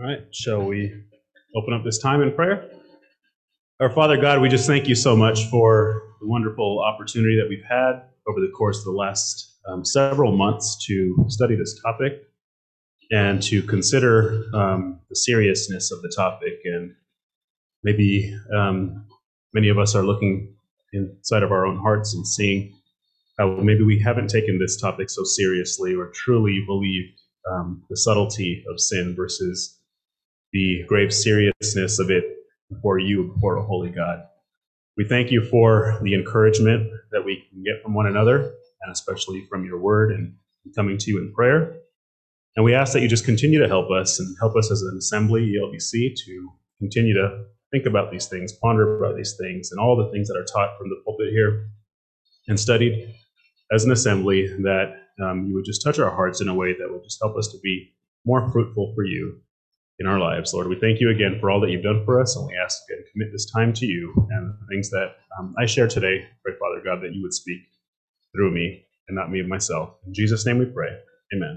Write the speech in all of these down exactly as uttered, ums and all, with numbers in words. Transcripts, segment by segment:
All right, shall we open up this time in prayer? Our Father God, we just thank you so much for the wonderful opportunity that we've had over the course of the last um, several months to study this topic and to consider um, the seriousness of the topic. And maybe um, many of us are looking inside of our own hearts and seeing how maybe we haven't taken this topic so seriously or truly believed um, the subtlety of sin versus the grave seriousness of it before you, before a holy God. We thank you for the encouragement that we can get from one another, and especially from your word and coming to you in prayer. And we ask that you just continue to help us and help us as an assembly, E L B C, to continue to think about these things, ponder about these things, and all the things that are taught from the pulpit here and studied as an assembly, that um, you would just touch our hearts in a way that would just help us to be more fruitful for you in our lives. Lord, we thank you again for all that you've done for us, and we ask and commit this time to you and the things that um, I share today. Pray, Father God, that you would speak through me and not me of myself. In Jesus' name we pray. Amen.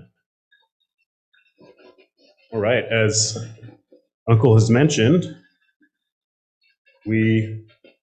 All right, as Uncle has mentioned, we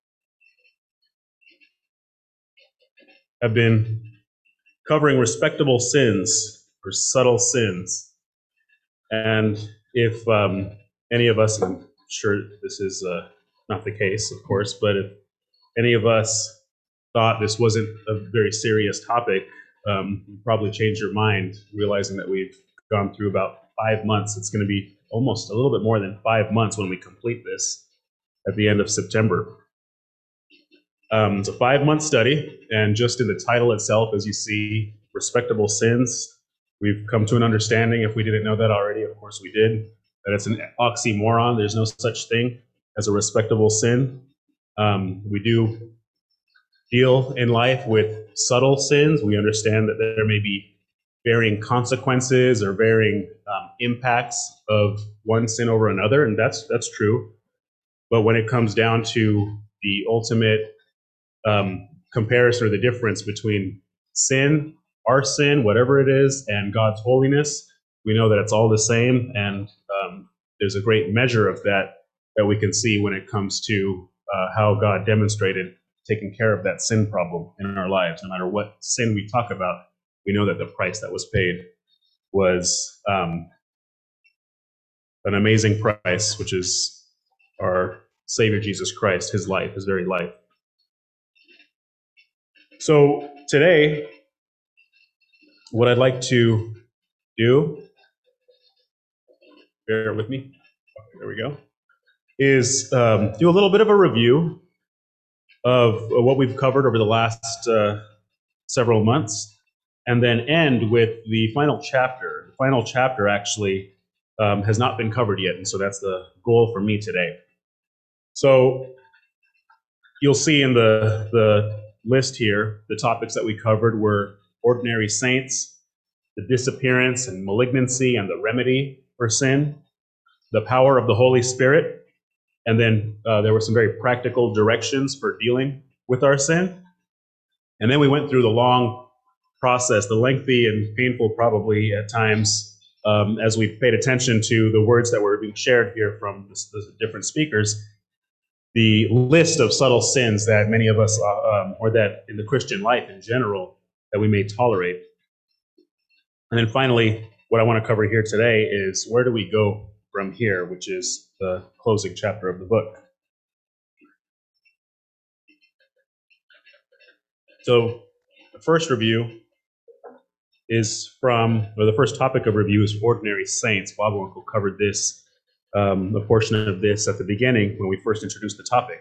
have been covering respectable sins or subtle sins. And if um, any of us, and I'm sure this is uh, not the case, of course, but if any of us thought this wasn't a very serious topic, um, you probably changed your mind, realizing that we've gone through about five months. It's going to be almost a little bit more than five months when we complete this at the end of September. Um, it's a five-month study, and just in the title itself, as you see, respectable sins, we've come to an understanding, if we didn't know that already, of course we did, that it's an oxymoron. There's no such thing as a respectable sin. Um, we do deal in life with subtle sins. We understand that there may be varying consequences or varying um, impacts of one sin over another, and that's that's true. But when it comes down to the ultimate um, comparison or the difference between sin, our sin, whatever it is, and God's holiness, we know that it's all the same, and um, there's a great measure of that that we can see when it comes to uh, how God demonstrated taking care of that sin problem in our lives. No matter what sin we talk about, we know that the price that was paid was um, an amazing price, which is our Savior Jesus Christ, his life, his very life. So today, what I'd like to do, bear with me, okay, there we go, is um, do a little bit of a review of what we've covered over the last uh, several months, and then end with the final chapter. The final chapter actually um, has not been covered yet, and so that's the goal for me today. So you'll see in the, the list here, the topics that we covered were ordinary saints, the disappearance and malignancy and the remedy for sin, the power of the Holy Spirit, and then uh, there were some very practical directions for dealing with our sin. And then we went through the long process, the lengthy and painful probably at times, um, as we paid attention to the words that were being shared here from the, the different speakers, the list of subtle sins that many of us, uh, um, or that in the Christian life in general, that we may tolerate. And then finally, what I want to cover here today is where do we go from here, which is the closing chapter of the book. So the first review is from, or the first topic of review is ordinary saints. Bob and Uncle covered this, um, a portion of this at the beginning when we first introduced the topic.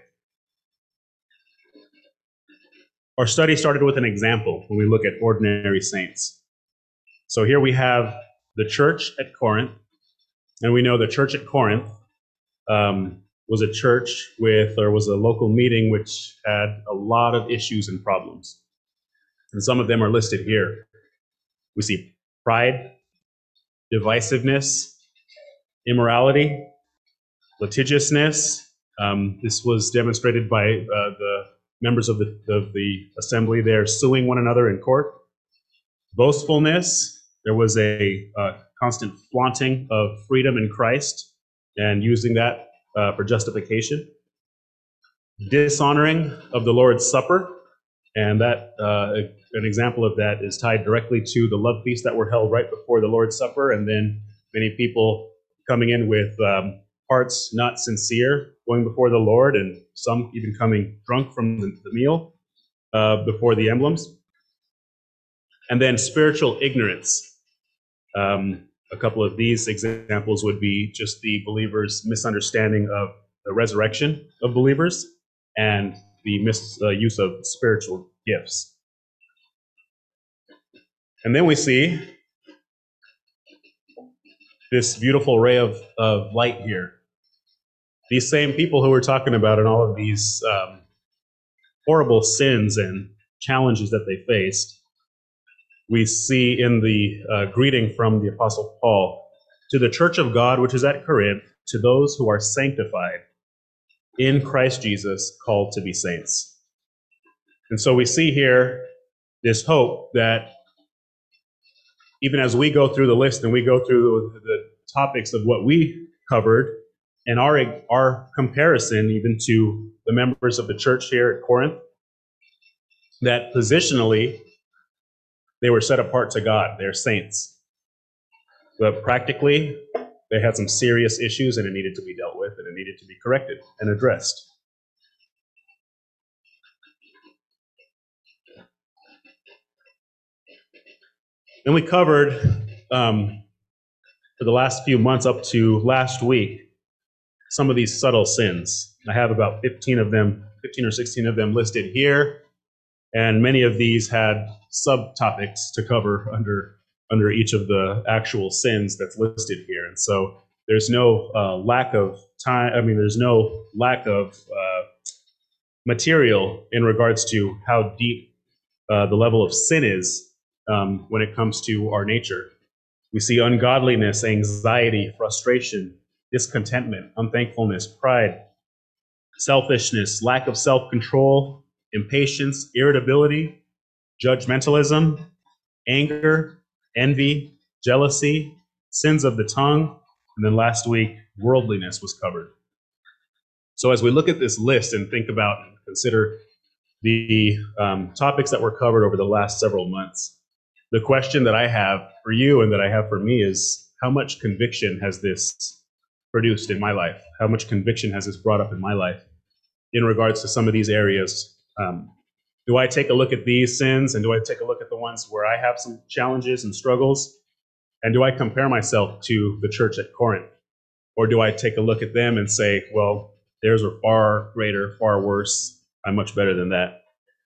Our study started with an example when we look at ordinary saints. So here we have the church at Corinth, and we know the church at Corinth um, was a church with, or was a local meeting which had a lot of issues and problems. And some of them are listed here. We see pride, divisiveness, immorality, litigiousness. Um, this was demonstrated by uh, the members of the, of the assembly there suing one another in court. Boastfulness. There was a uh, constant flaunting of freedom in Christ and using that uh, for justification. Dishonoring of the Lord's Supper, and that uh, an example of that is tied directly to the love feast that were held right before the Lord's Supper, and then many people coming in with um, hearts not sincere, going before the Lord, and some even coming drunk from the, the meal uh, before the emblems. And then spiritual ignorance. Um, a couple of these examples would be just the believers' misunderstanding of the resurrection of believers and the misuse uh, of spiritual gifts. And then we see this beautiful ray of, of light here. These same people who we're talking about in all of these um, horrible sins and challenges that they faced, we see in the uh, greeting from the Apostle Paul, to the church of God which is at Corinth, to those who are sanctified in Christ Jesus, called to be saints. And so we see here this hope that even as we go through the list and we go through the, the topics of what we covered, and our, our comparison even to the members of the church here at Corinth, that positionally they were set apart to God. They're saints. But practically, they had some serious issues and it needed to be dealt with and it needed to be corrected and addressed. Then we covered, um, for the last few months up to last week, some of these subtle sins. I have about fifteen of them, fifteen or sixteen of them listed here, and many of these had subtopics to cover under under each of the actual sins that's listed here. And so there's no uh, lack of time, I mean, there's no lack of uh, material in regards to how deep uh, the level of sin is um, when it comes to our nature. We see ungodliness, anxiety, frustration, discontentment, unthankfulness, pride, selfishness, lack of self-control, impatience, irritability, judgmentalism, anger, envy, jealousy, sins of the tongue, and then last week, worldliness was covered. So as we look at this list and think about and consider the um, topics that were covered over the last several months, the question that I have for you and that I have for me is, how much conviction has this produced in my life? How much conviction has this brought up in my life in regards to some of these areas? Um, do I take a look at these sins, and do I take a look at the ones where I have some challenges and struggles? And do I compare myself to the church at Corinth? Or do I take a look at them and say, well, theirs are far greater, far worse. I'm much better than that.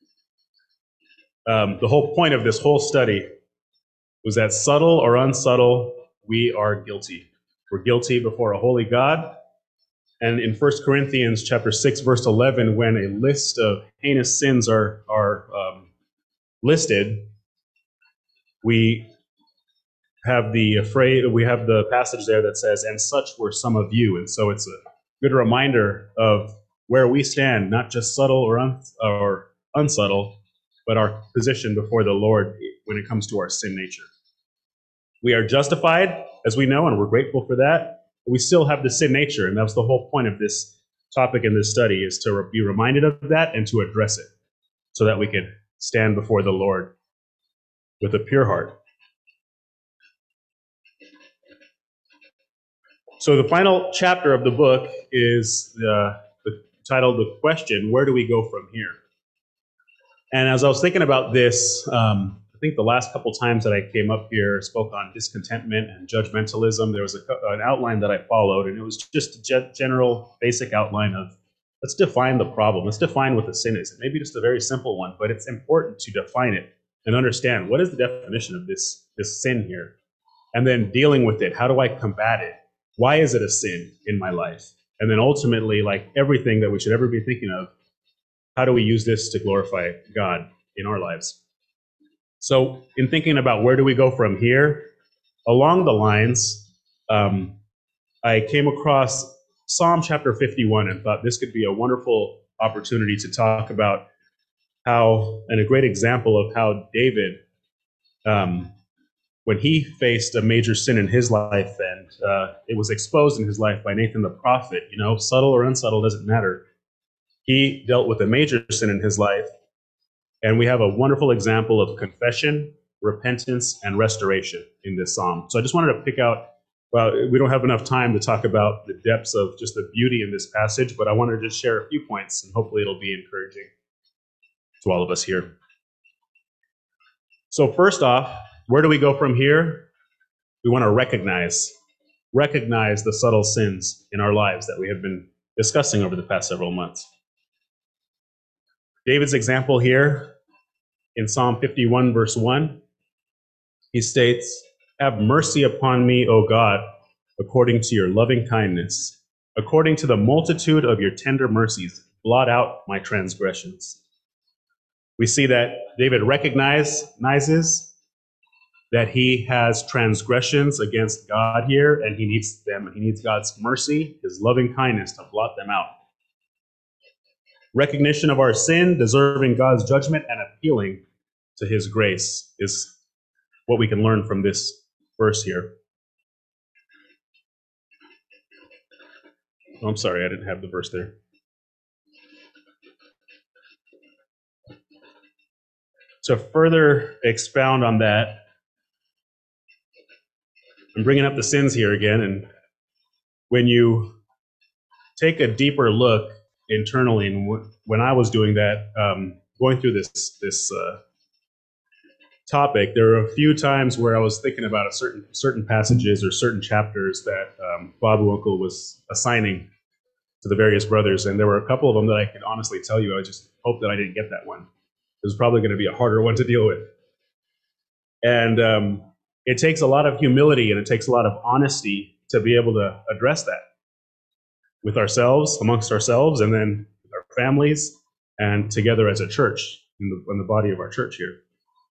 Um, the whole point of this whole study was that subtle or unsubtle, we are guilty. We're guilty before a holy God. And in First Corinthians chapter six, verse eleven, when a list of heinous sins are, are um, listed, we have the phrase, we have the passage there that says, "And such were some of you." And so it's a good reminder of where we stand, not just subtle or, un, or unsubtle, but our position before the Lord when it comes to our sin nature. We are justified, as we know, and we're grateful for that. But we still have the sin nature, and that's the whole point of this topic in this study, is to be reminded of that and to address it so that we can stand before the Lord with a pure heart. So the final chapter of the book is the, the titled The Question, Where Do We Go From Here? And as I was thinking about this, um, I think the last couple times that I came up here, spoke on discontentment and judgmentalism. There was a, an outline that I followed, and it was just a general, basic outline of, let's define the problem. Let's define what the sin is. It may be just a very simple one, but it's important to define it and understand what is the definition of this, this sin here. And then dealing with it. How do I combat it? Why is it a sin in my life? And then ultimately, like everything that we should ever be thinking of, how do we use this to glorify God in our lives? So in thinking about where do we go from here, along the lines, um, I came across Psalm chapter fifty-one and thought this could be a wonderful opportunity to talk about how, and a great example of how David um, when he faced a major sin in his life, and uh, it was exposed in his life by Nathan the prophet. You know, subtle or unsubtle doesn't matter. He dealt with a major sin in his life, and we have a wonderful example of confession, repentance, and restoration in this psalm. So I just wanted to pick out, well, we don't have enough time to talk about the depths of just the beauty in this passage, but I wanted to just share a few points, and hopefully it'll be encouraging to all of us here. So first off, where do we go from here? We want to recognize, recognize the subtle sins in our lives that we have been discussing over the past several months. David's example here in Psalm fifty-one, verse one, he states, "Have mercy upon me, O God, according to your loving kindness. According to the multitude of your tender mercies, blot out my transgressions." We see that David recognizes that he has transgressions against God here, and he needs them. He needs God's mercy, his loving kindness to blot them out. Recognition of our sin, deserving God's judgment, and appealing to his grace is what we can learn from this verse here. Oh, I'm sorry, I didn't have the verse there. To further expound on that, I'm bringing up the sins here again, and when you take a deeper look internally, and when I was doing that, um, going through this this uh, topic, there were a few times where I was thinking about a certain certain passages or certain chapters that um, Bob Winkel was assigning to the various brothers, and there were a couple of them that I could honestly tell you, I just hope that I didn't get that one. It was probably going to be a harder one to deal with. And um, it takes a lot of humility and it takes a lot of honesty to be able to address that with ourselves, amongst ourselves, and then with our families, and together as a church, in the, in the body of our church here.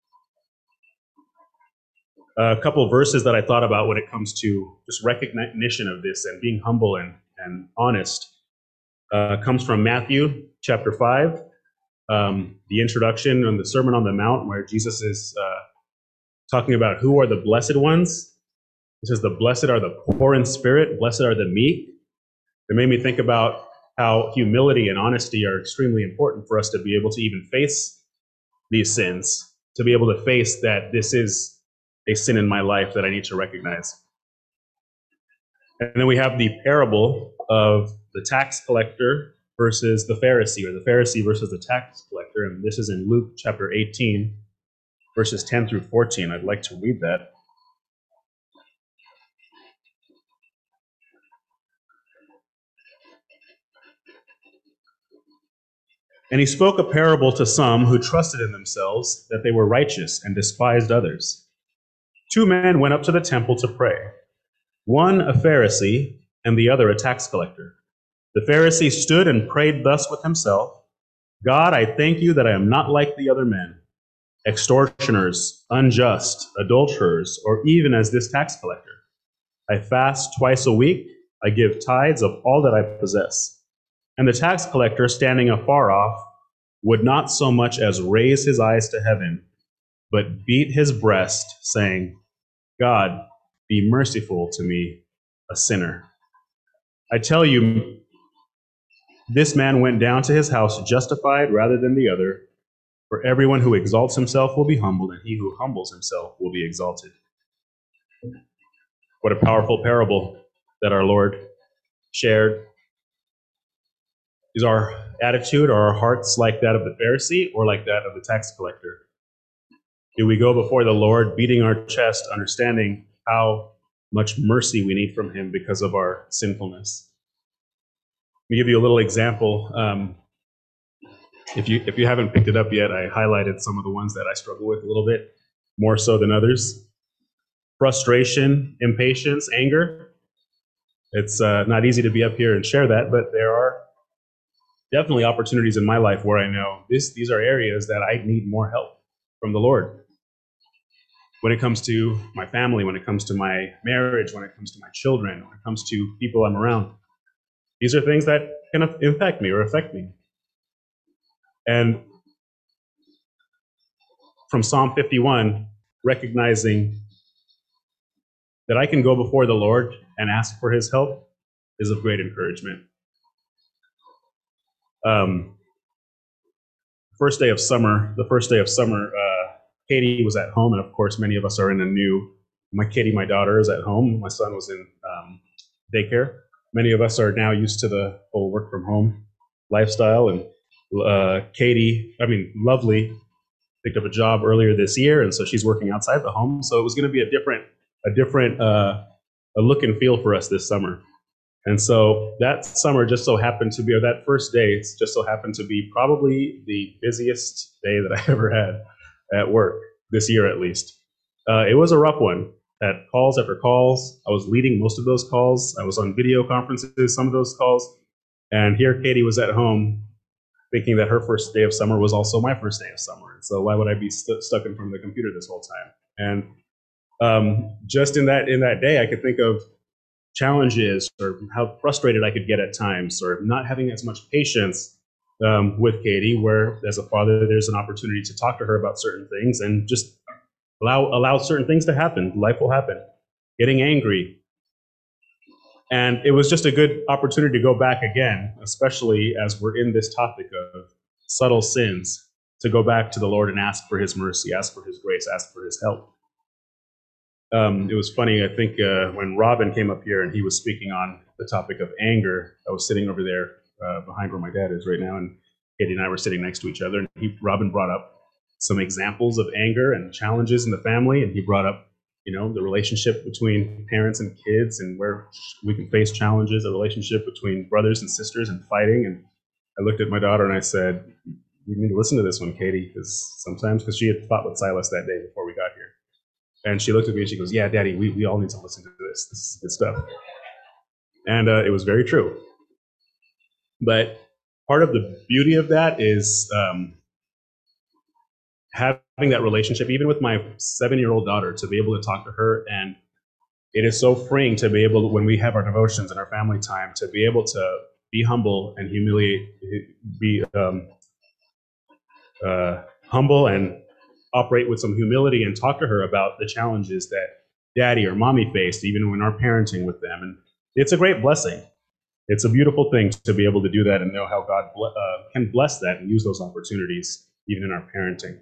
A couple of verses that I thought about when it comes to just recognition of this and being humble and, and honest uh, comes from Matthew chapter five, um, the introduction on the Sermon on the Mount, where Jesus is uh, talking about who are the blessed ones. He says, the blessed are the poor in spirit, blessed are the meek. It made me think about how humility and honesty are extremely important for us to be able to even face these sins, to be able to face that this is a sin in my life that I need to recognize. And then we have the parable of the tax collector versus the Pharisee, or the Pharisee versus the tax collector. And this is in Luke chapter eighteen, verses ten through fourteen. I'd like to read that. And he spoke a parable to some who trusted in themselves that they were righteous and despised others. Two men went up to the temple to pray, one a Pharisee and the other a tax collector. The Pharisee stood and prayed thus with himself, God, I thank you that I am not like the other men, extortioners, unjust, adulterers, or even as this tax collector. I fast twice a week, I give tithes of all that I possess. And the tax collector, standing afar off, would not so much as raise his eyes to heaven, but beat his breast, saying, God, be merciful to me, a sinner. I tell you, this man went down to his house justified rather than the other. For everyone who exalts himself will be humbled, and he who humbles himself will be exalted. What a powerful parable that our Lord shared. Is our attitude or our hearts like that of the Pharisee or like that of the tax collector? Do we go before the Lord beating our chest, understanding how much mercy we need from him because of our sinfulness? Let me give you a little example. Um, if you if you haven't picked it up yet, I highlighted some of the ones that I struggle with a little bit, more so than others. Frustration, impatience, anger. It's uh, not easy to be up here and share that, but there are definitely opportunities in my life where I know this, these are areas that I need more help from the Lord. When it comes to my family, when it comes to my marriage, when it comes to my children, when it comes to people I'm around. These are things that can impact me or affect me. And from Psalm fifty-one, recognizing that I can go before the Lord and ask for his help is of great encouragement. Um, first day of summer, the first day of summer, uh, Katie was at home, and of course, many of us are in a new. My Katie, my daughter, is at home. My son was in um, daycare. Many of us are now used to the whole work from home lifestyle, and uh, Katie, I mean, Lovely, picked up a job earlier this year, and so she's working outside the home. So it was going to be a different, a different, uh, a look and feel for us this summer. And so that summer just so happened to be, or that first day, it's just so happened to be probably the busiest day that I ever had at work, this year at least. Uh, it was a rough one. Had calls after calls. I was leading most of those calls. I was on video conferences, some of those calls. And here Katie was at home thinking that her first day of summer was also my first day of summer. So why would I be st- stuck in front of the computer this whole time? And um, just in that in that day, I could think of challenges or how frustrated I could get at times, or not having as much patience um, with Katie, where as a father, there's an opportunity to talk to her about certain things and just allow allow certain things to happen. Life will happen. Getting angry. And it was just a good opportunity to go back again, especially as we're in this topic of subtle sins, to go back to the Lord and ask for his mercy, ask for his grace, ask for his help. Um, it was funny, I think, uh, when Robin came up here and he was speaking on the topic of anger. I was sitting over there uh, behind where my dad is right now, and Katie and I were sitting next to each other, and he, Robin brought up some examples of anger and challenges in the family, and he brought up, you know, the relationship between parents and kids and where we can face challenges, a relationship between brothers and sisters and fighting. And I looked at my daughter and I said, you need to listen to this one, Katie, because sometimes, because she had fought with Silas that day before we got here. And she looked at me and she goes, yeah, Daddy, we, we all need to listen to this. This is good stuff. And uh, it was very true. But part of the beauty of that is um, having that relationship, even with my seven-year-old daughter, to be able to talk to her. And it is so freeing to be able to, when we have our devotions and our family time, to be able to be humble and humiliate, be um, uh, humble and operate with some humility and talk to her about the challenges that Daddy or Mommy faced, even when our parenting with them. And it's a great blessing. It's a beautiful thing to be able to do that and know how God uh, can bless that and use those opportunities even in our parenting.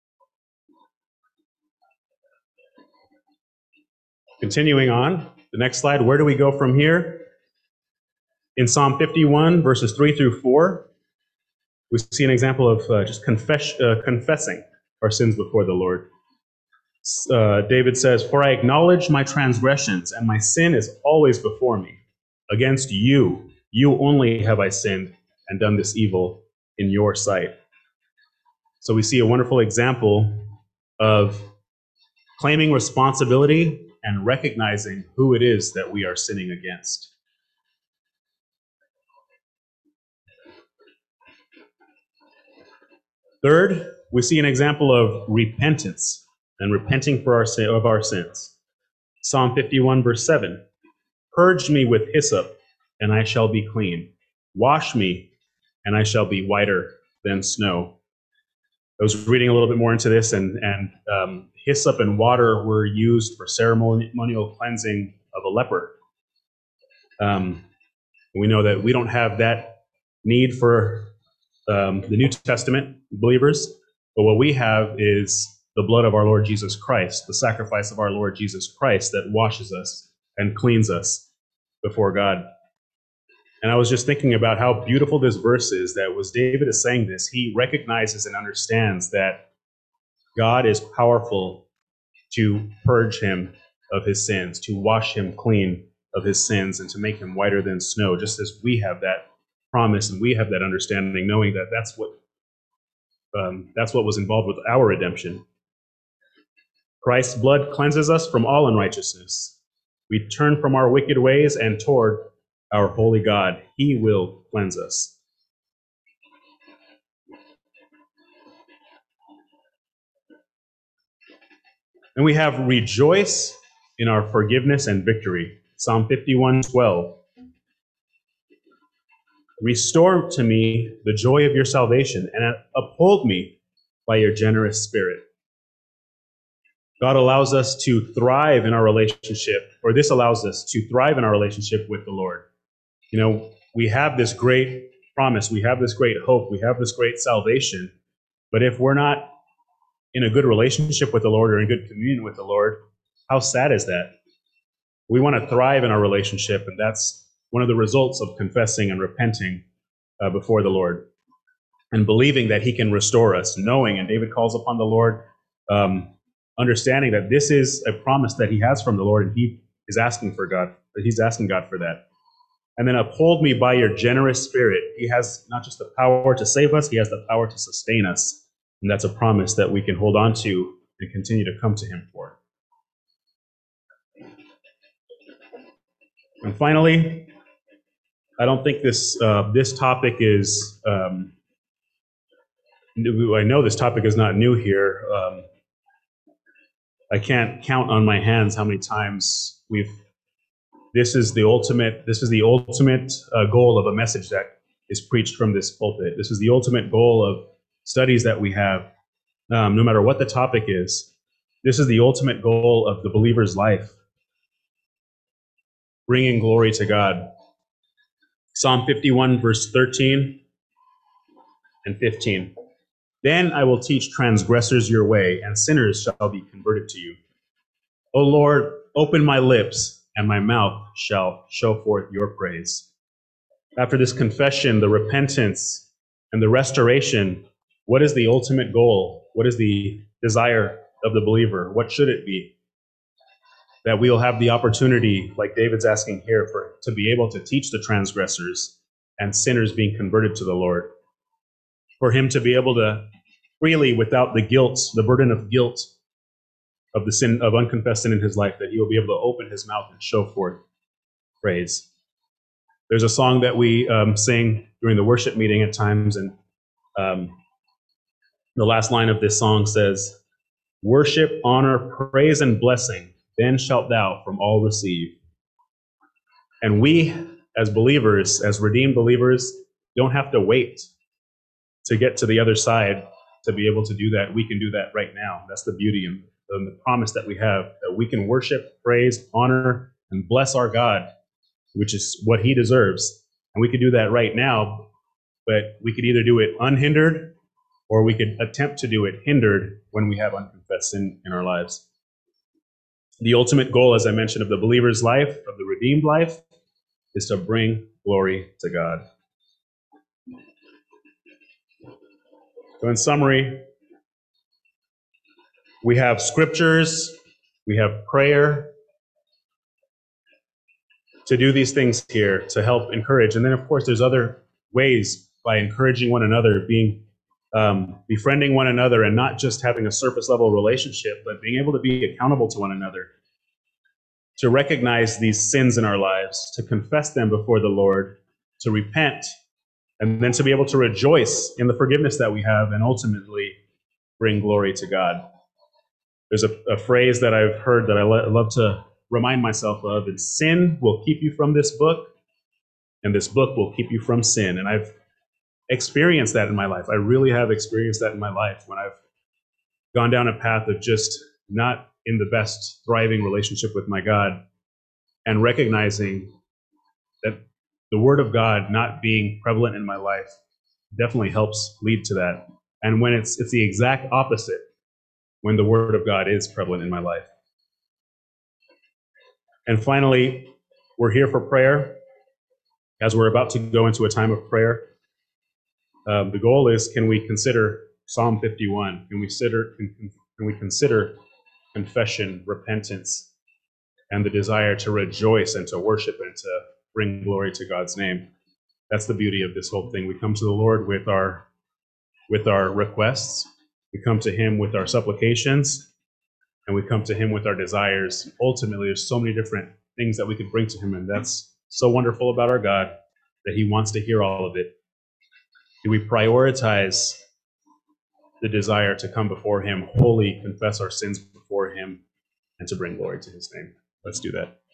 Continuing on, the next slide, where do we go from here? In Psalm fifty-one, verses three through four, we see an example of uh, just confess, uh, confessing our sins before the Lord. Uh, David says, "For I acknowledge my transgressions, and my sin is always before me. Against you, you only have I sinned and done this evil in your sight." So we see a wonderful example of claiming responsibility and recognizing who it is that we are sinning against. Third, we see an example of repentance and repenting for our sin, of our sins. Psalm fifty-one, verse seven, "Purge me with hyssop, and I shall be clean. Wash me, and I shall be whiter than snow." I was reading a little bit more into this, and, and um, hyssop and water were used for ceremonial cleansing of a leper. Um, we know that we don't have that need for um, the New Testament believers, but what we have is the blood of our Lord Jesus Christ, the sacrifice of our Lord Jesus Christ that washes us and cleans us before God. And I was just thinking about how beautiful this verse is, that was David is saying this. He recognizes and understands that God is powerful to purge him of his sins, to wash him clean of his sins, and to make him whiter than snow, just as we have that promise and we have that understanding, knowing that that's what um, that's what was involved with our redemption. Christ's blood cleanses us from all unrighteousness. We turn from our wicked ways and toward our holy God. He will cleanse us. And we have rejoice in our forgiveness and victory. Psalm fifty-one, twelve. "Restore to me the joy of your salvation and uphold me by your generous spirit." God allows us to thrive in our relationship, or this allows us to thrive in our relationship with the Lord. You know, we have this great promise, we have this great hope, we have this great salvation, but if we're not in a good relationship with the Lord or in good communion with the Lord, how sad is that? We want to thrive in our relationship, and that's one of the results of confessing and repenting uh, before the Lord and believing that he can restore us, knowing, and David calls upon the Lord, um, understanding that this is a promise that he has from the Lord, and he is asking for God, that he's asking God for that. And then uphold me by your generous spirit. He has not just the power to save us, he has the power to sustain us. And that's a promise that we can hold on to and continue to come to him for. And finally, I don't think this uh, this topic is, um, I know this topic is not new here. Um, I can't count on my hands how many times we've, this is the ultimate, this is the ultimate uh, goal of a message that is preached from this pulpit. This is the ultimate goal of studies that we have, um, no matter what the topic is. This is the ultimate goal of the believer's life, bringing glory to God. Psalm fifty-one, verse thirteen and fifteen. Then I will teach transgressors your way, and sinners shall be converted to you. O Lord, open my lips, and my mouth shall show forth your praise. After this confession, the repentance, and the restoration, what is the ultimate goal? What is the desire of the believer? What should it be? That we'll have the opportunity, like David's asking here, for to be able to teach the transgressors and sinners being converted to the Lord. For him to be able to freely, without the guilt, the burden of guilt of the sin of unconfessed sin in his life, that he will be able to open his mouth and show forth praise. There's a song that we um, sing during the worship meeting at times, and um, the last line of this song says, "Worship, honor, praise, and blessing, then shalt thou from all receive." And we, as believers, as redeemed believers, don't have to wait to get to the other side to be able to do that. We can do that right now. That's the beauty and the promise that we have, that we can worship, praise, honor, and bless our God, which is what he deserves. And we could do that right now, but we could either do it unhindered or we could attempt to do it hindered when we have unconfessed sin in our lives. The ultimate goal, as I mentioned, of the believer's life, of the redeemed life, is to bring glory to God. So in summary, we have scriptures, we have prayer, to do these things here to help encourage. And then, of course, there's other ways by encouraging one another, being um, befriending one another, and not just having a surface level relationship, but being able to be accountable to one another, to recognize these sins in our lives, to confess them before the Lord, to repent, and then to be able to rejoice in the forgiveness that we have and ultimately bring glory to God. There's a, a phrase that I've heard that I lo- love to remind myself of, and sin will keep you from this book, and this book will keep you from sin. And I've experienced that in my life. I really have experienced that in my life when I've gone down a path of just not in the best thriving relationship with my God, and recognizing that the Word of God not being prevalent in my life definitely helps lead to that. And when it's it's the exact opposite, when the Word of God is prevalent in my life. And finally, we're here for prayer. As we're about to go into a time of prayer, um, the goal is, can we consider Psalm fifty-one? Can we consider, can, can we consider confession, repentance, and the desire to rejoice and to worship and to bring glory to God's name? That's the beauty of this whole thing. We come to the Lord with our with our requests. We come to him with our supplications, and we come to him with our desires. Ultimately, there's so many different things that we could bring to him, and that's so wonderful about our God, that he wants to hear all of it. Do we prioritize the desire to come before him, wholly confess our sins before him, and to bring glory to his name? Let's do that.